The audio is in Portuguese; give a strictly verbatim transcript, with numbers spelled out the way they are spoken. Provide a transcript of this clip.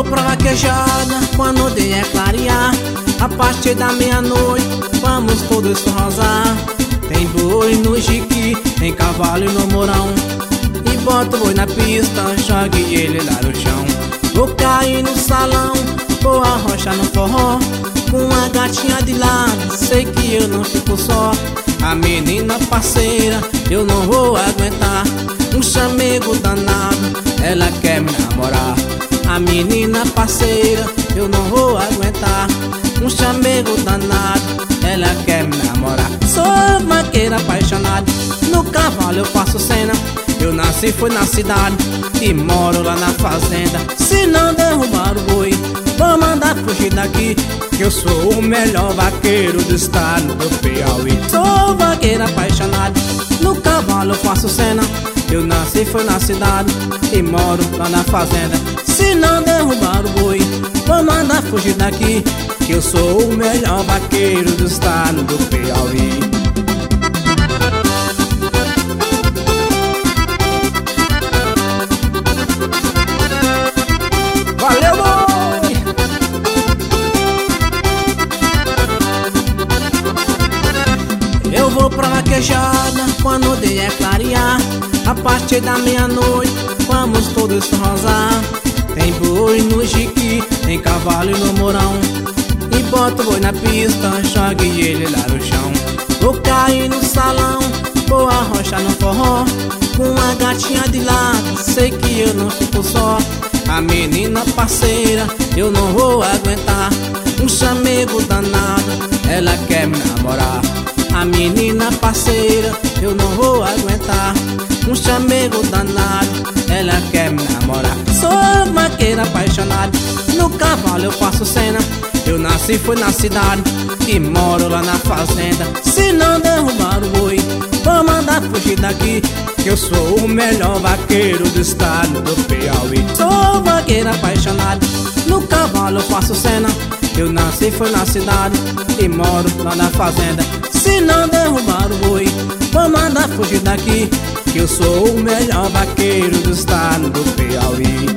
pra vaquejada quando o dia é clarear. A partir da meia-noite vamos todos forrosar. Tem boi no jiqui, tem cavalo e no mourão. E bota o boi na pista, jogue ele lá no chão. Vou cair no salão, vou arrochar no forró. Com a gatinha de lado, sei que eu não fico só. A menina parceira, eu não vou aguentar. Um chamego danado, ela quer me namorar. A menina parceira, eu não vou aguentar. Um chamego danado, ela quer me namorar. Sou vaqueiro apaixonado, no cavalo eu faço cena. Eu nasci, fui na cidade e moro lá na fazenda. Se não derrubar o boi, vou mandar fugir daqui, que eu sou o melhor vaqueiro do estado do Piauí. Sou vaqueiro apaixonado, no cavalo eu faço cena. Eu nasci, fui na cidade e moro lá na fazenda. Se não derrubar o boi, vou mandar fugir daqui, que eu sou o melhor vaqueiro do estado do Piauí. Valeu, boi! Eu vou pra vaquejada quando o dia é clarear. A partir da meia-noite vamos todos forrosar. Tem boi no jiqui, tem cavalo e no mourão. E bota o boi na pista, jogue ele lá no chão. Vou cair no salão, vou arrochar no forró. Com a gatinha de lado, sei que eu não fico só. A menina parceira, eu não vou aguentar. Um chamego danado, ela quer me namorar. A menina parceira, eu não vou aguentar. Um chamego danado, ela quer me namorar. Sou vaqueiro apaixonado, no cavalo eu faço cena. Eu nasci, fui na cidade e moro lá na fazenda. Se não derrubar o boi, vou mandar fugir daqui, que eu sou o melhor vaqueiro do estado do Piauí. Sou vaqueiro apaixonado, no cavalo eu faço cena. Eu nasci, fui na cidade e moro lá na fazenda. Se não derrubar o boi, vou mandar fugir daqui, que eu sou o melhor vaqueiro do estado do Piauí.